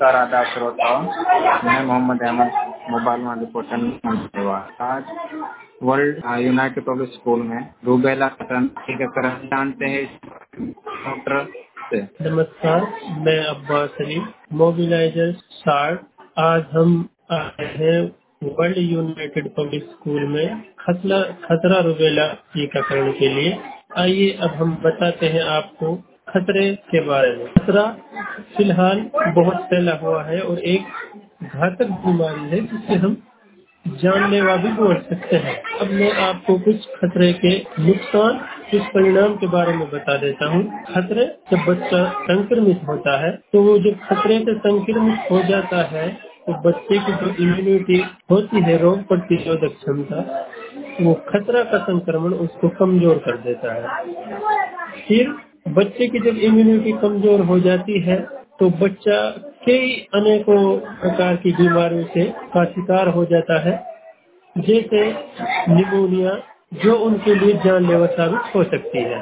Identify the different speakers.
Speaker 1: नमस्कार आदाब श्रोताओं, मैं मोहम्मद अहमद मोबाइल वाली पोटन आज वर्ल्ड यूनाइटेड पब्लिक स्कूल में रूबेला टीकाकरण जानते हैं डॉक्टर से।
Speaker 2: नमस्कार, मैं अब्बास अली मोबिलाइजर सार्ट। आज हम आए हैं वर्ल्ड यूनाइटेड पब्लिक स्कूल में खतरा रूबेला टीकाकरण के लिए। आइए अब हम बताते हैं आपको खतरे के बारे में। खतरा फिलहाल बहुत फैला हुआ है और एक घातक बीमारी है जिससे हम जानलेवा भी बोल सकते हैं। अब मैं आपको कुछ खतरे के नुकसान, कुछ परिणाम के बारे में बता देता हूँ। खतरे जब बच्चा संक्रमित होता है तो वो जब खतरे से संक्रमित हो जाता है तो बच्चे की जो इम्यूनिटी होती है, रोग प्रतिरोधक क्षमता, वो खतरा का संक्रमण उसको कमजोर कर देता है। फिर बच्चे की जब इम्यूनिटी कमजोर हो जाती है तो बच्चा कई अनेकों प्रकार की बीमारियों से का शिकार हो जाता है, जैसे निमोनिया, जो उनके लिए जानलेवा साबित हो सकती है।